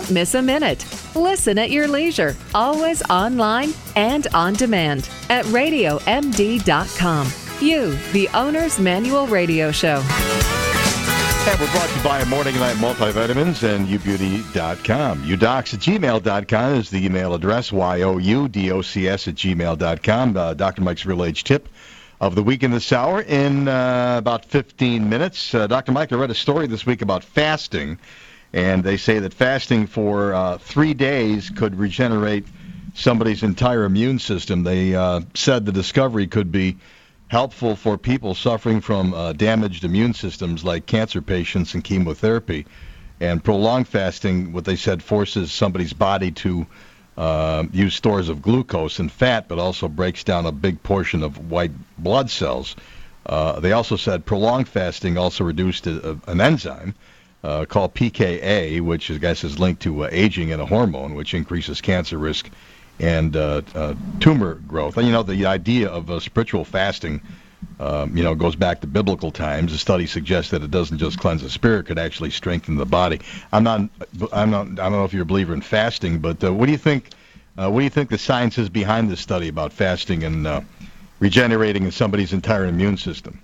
Don't miss a minute. Listen at your leisure, always online and on demand at RadioMD.com. You, the Owner's Manual Radio Show. And we're brought to you by Morning and Night Multivitamins and ubeauty.com. udocs@gmail.com is the email address, youdocs@gmail.com. Dr. Mike's Real Age Tip of the week in this hour in about 15 minutes. Dr. Mike, I read a story this week about fasting, and they say that fasting for 3 days could regenerate somebody's entire immune system. They said the discovery could be helpful for people suffering from damaged immune systems like cancer patients and chemotherapy. And prolonged fasting, what they said, forces somebody's body to use stores of glucose and fat, but also breaks down a big portion of white blood cells. They also said prolonged fasting also reduced an enzyme called PKA, which I guess is linked to aging and a hormone, which increases cancer risk and tumor growth. And, the idea of spiritual fasting, goes back to biblical times. The study suggests that it doesn't just cleanse the spirit, it could actually strengthen the body. I don't know if you're a believer in fasting, but what do you think? What do you think the science is behind this study about fasting and regenerating somebody's entire immune system?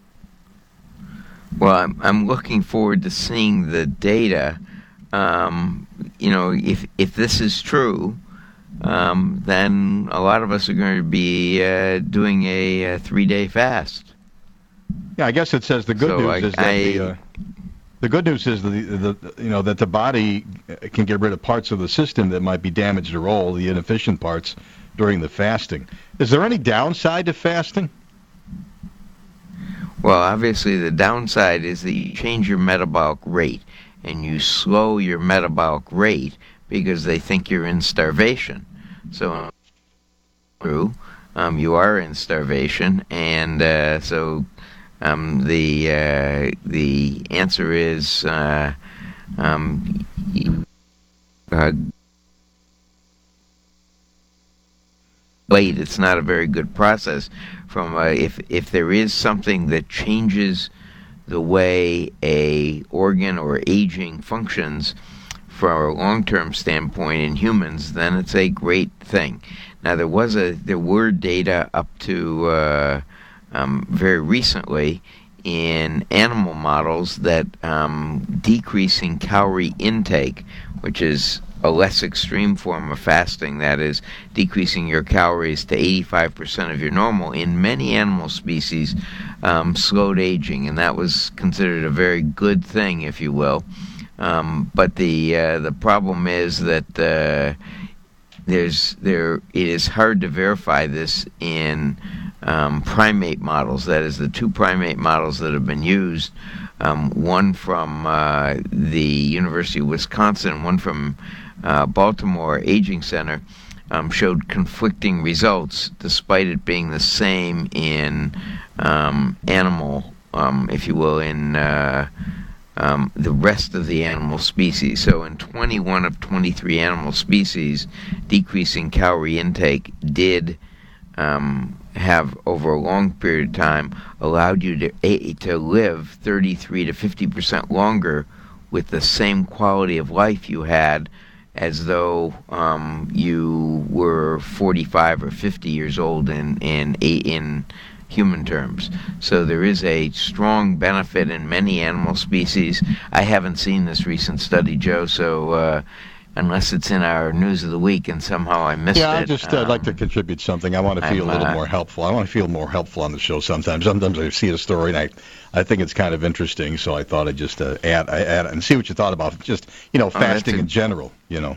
Well, I'm looking forward to seeing the data. If this is true, then a lot of us are going to be doing a 3-day fast. Yeah, I guess it says the good news is that the good news is that the body can get rid of parts of the system that might be damaged or old, the inefficient parts, during the fasting. Is there any downside to fasting? Well, obviously the downside is that you change your metabolic rate, and you slow your metabolic rate because they think you're in starvation. So, you are in starvation, and the answer is late. It's not a very good process. From if there is something that changes the way a organ or aging functions from a long-term standpoint in humans, then it's a great thing. Now there were data up to very recently in animal models that decreasing calorie intake, which is a less extreme form of fasting, that is decreasing your calories to 85% of your normal, in many animal species slowed aging, and that was considered a very good thing, if you will. But the problem is that it is hard to verify this in primate models. That is, the 2 primate models that have been used, one from the University of Wisconsin, one from Baltimore Aging Center, showed conflicting results despite it being the same in animal, if you will, in the rest of the animal species. So in 21 of 23 animal species, decreasing calorie intake did have, over a long period of time, allowed you to live 33 to 50% longer with the same quality of life you had as though you were 45 or 50 years old in human terms. So there is a strong benefit in many animal species. I haven't seen this recent study, Joe, so unless it's in our news of the week and somehow I missed it. I'd like to contribute something. I want to feel a little more helpful. I want to feel more helpful on the show sometimes. Sometimes I see a story and I think it's kind of interesting, so I thought I'd just add and see what you thought about just, fasting in general,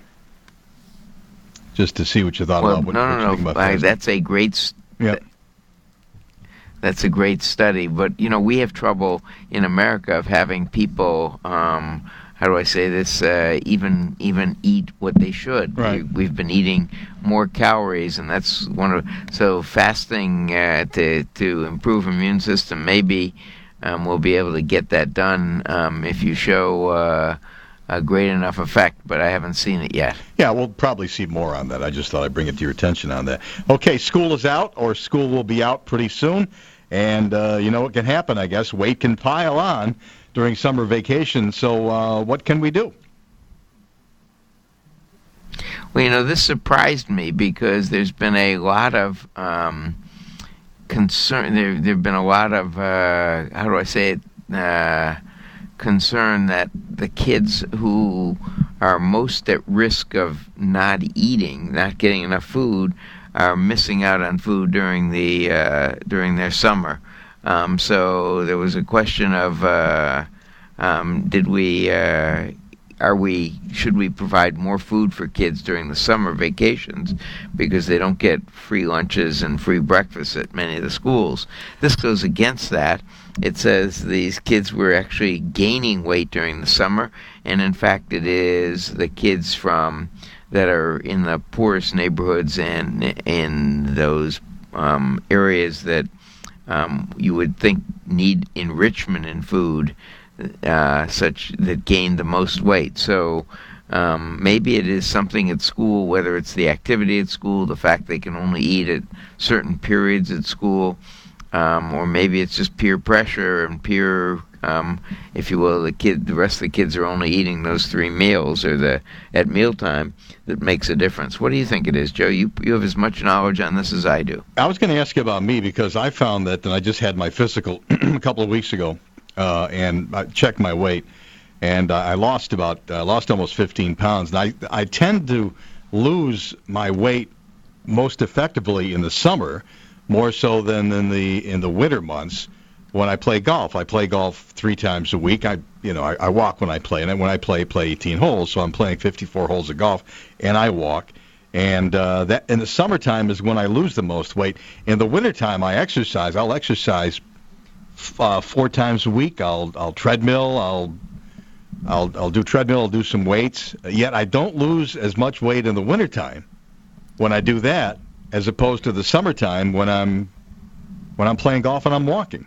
Just to see what you thought about what you think about fasting. That's a great That's a great study, but we have trouble in America of having people how do I say this, even eat what they should. Right. We've been eating more calories, and that's so fasting to improve immune system, maybe we'll be able to get that done if you show a great enough effect, but I haven't seen it yet. Yeah, we'll probably see more on that. I just thought I'd bring it to your attention on that. Okay, school is out, or school will be out pretty soon, and what can happen, I guess. Weight can pile on during summer vacation, so what can we do? Well, this surprised me because there's been a lot of concern. There've been a lot of how do I say it? Concern that the kids who are most at risk of not eating, not getting enough food, are missing out on food during during their summer. So there was a question of should we provide more food for kids during the summer vacations because they don't get free lunches and free breakfasts at many of the schools. This goes against that. It says these kids were actually gaining weight during the summer, and in fact it is the kids that are in the poorest neighborhoods and in those areas that you would think need enrichment in food, such that gain the most weight. So maybe it is something at school, whether it's the activity at school, the fact they can only eat at certain periods at school, or maybe it's just peer pressure and peer, if you will, the rest of the kids are only eating those 3 meals or at mealtime that makes a difference. What do you think it is, Joe? You have as much knowledge on this as I do. I was going to ask you about me because I found that, and I just had my physical a couple of weeks ago, and I checked my weight, and I lost almost 15 pounds. And I tend to lose my weight most effectively in the summer, more so than in the winter months when I play golf. I play golf 3 times a week. I walk when I play, and when I play 18 holes, so I'm playing 54 holes of golf, and I walk. And that in the summertime is when I lose the most weight. In the wintertime, I exercise. I'll exercise 4 times a week. I'll treadmill. I'll do treadmill. I'll do some weights. Yet I don't lose as much weight in the wintertime when I do that, as opposed to the summertime when I'm playing golf and I'm walking.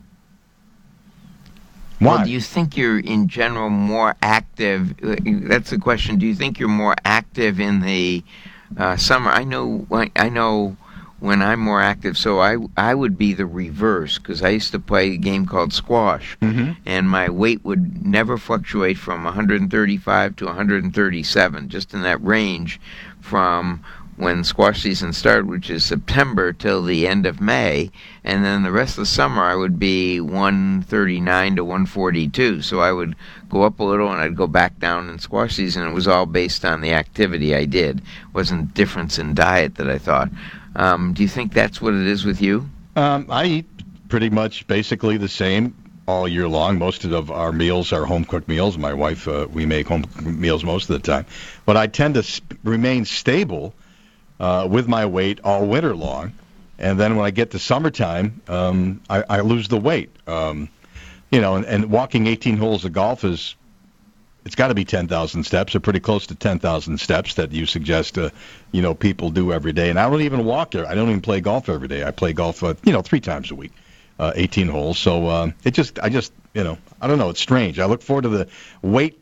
Why? Well, do you think you're in general more active? That's the question. Do you think you're more active in the summer? I know when I'm more active, so I would be the reverse, because I used to play a game called squash, and my weight would never fluctuate from 135 to 137, just in that range from when squash season started, which is September, till the end of May, and then the rest of the summer I would be 139 to 142. So I would go up a little and I'd go back down in squash season. It was all based on the activity I did. It wasn't difference in diet that I thought. Do you think that's what it is with you? I eat pretty much basically the same all year long. Most of our meals are home-cooked meals. My wife, we make home meals most of the time. But I tend to remain stable with my weight all winter long, and then when I get to summertime, I lose the weight. And walking 18 holes of golf it's got to be 10,000 steps, or pretty close to 10,000 steps that you suggest, people do every day. And I don't even walk there. I don't even play golf every day. I play golf, 3 times a week, 18 holes. So I don't know. It's strange. I look forward to the weight,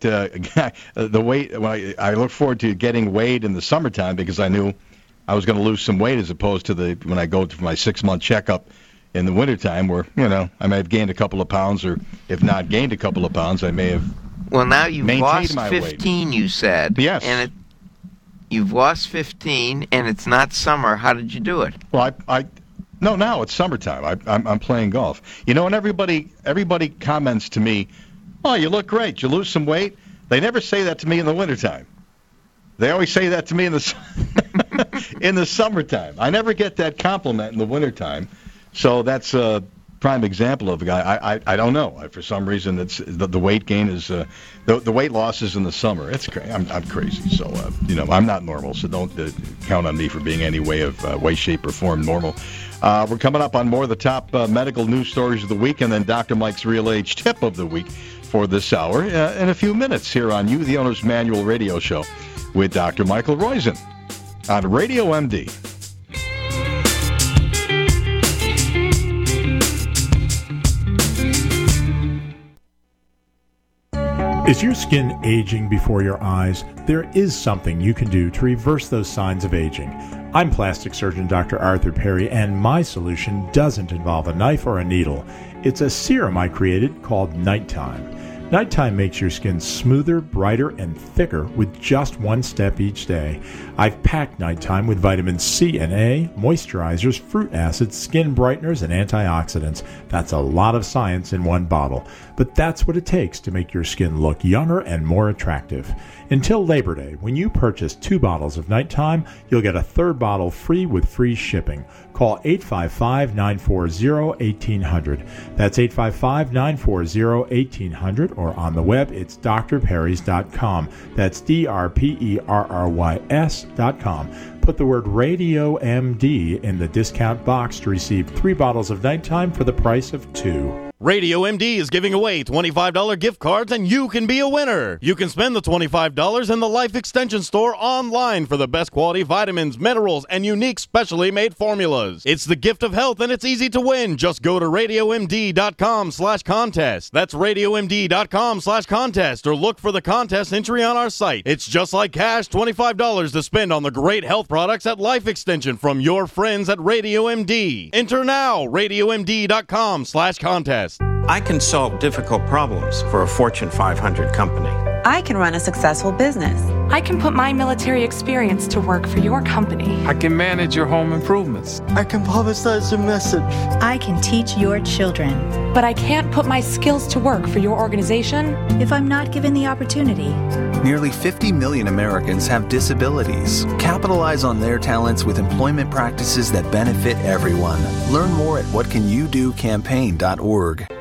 I look forward to getting weighed in the summertime because I knew I was going to lose some weight, as opposed to when I go to my 6-month checkup in the wintertime, where, I may have gained a couple of pounds, or if not gained a couple of pounds, I may have Well, now you've lost my 15, weight. You said. Yes. And you've lost 15, and it's not summer. How did you do it? Well, now it's summertime. I'm playing golf. And everybody comments to me, "Oh, you look great. You lose some weight." They never say that to me in the wintertime. They always say that to me in the summertime. I never get that compliment in the wintertime. So that's a prime example of a guy. I don't know. For some reason, it's the weight gain is the weight loss is in the summer. It's crazy. I'm crazy. So I'm not normal. So don't count on me for being any way, shape, or form normal. We're coming up on more of the top medical news stories of the week, and then Dr. Mike's Real Age Tip of the Week for this hour in a few minutes here on You, the Owner's Manual radio show with Dr. Michael Roizen on Radio MD. Is your skin aging before your eyes? There is something you can do to reverse those signs of aging. I'm plastic surgeon Dr. Arthur Perry, and my solution doesn't involve a knife or a needle. It's a serum I created called Nighttime. Nighttime makes your skin smoother, brighter, and thicker with just one step each day. I've packed Nighttime with vitamins C and A, moisturizers, fruit acids, skin brighteners, and antioxidants. That's a lot of science in one bottle. But that's what it takes to make your skin look younger and more attractive. Until Labor Day, when you purchase 2 bottles of Nighttime, you'll get a 3rd bottle free with free shipping. Call 855-940-1800. That's 855-940-1800, or on the web, it's drperrys.com. That's DRPERRYS.com. Put the word Radio MD in the discount box to receive 3 bottles of Nighttime for the price of 2. Radio MD is giving away $25 gift cards, and you can be a winner. You can spend the $25 in the Life Extension Store online for the best quality vitamins, minerals, and unique specially made formulas. It's the gift of health, and it's easy to win. Just go to RadioMD.com/contest. That's RadioMD.com/contest, or look for the contest entry on our site. It's just like cash, $25 to spend on the great health products at Life Extension from your friends at Radio MD. Enter now, RadioMD.com/contest. I can solve difficult problems for a Fortune 500 company. I can run a successful business. I can put my military experience to work for your company. I can manage your home improvements. I can publicize your message. I can teach your children. But I can't put my skills to work for your organization if I'm not given the opportunity. Nearly 50 million Americans have disabilities. Capitalize on their talents with employment practices that benefit everyone. Learn more at whatcanyoudocampaign.org.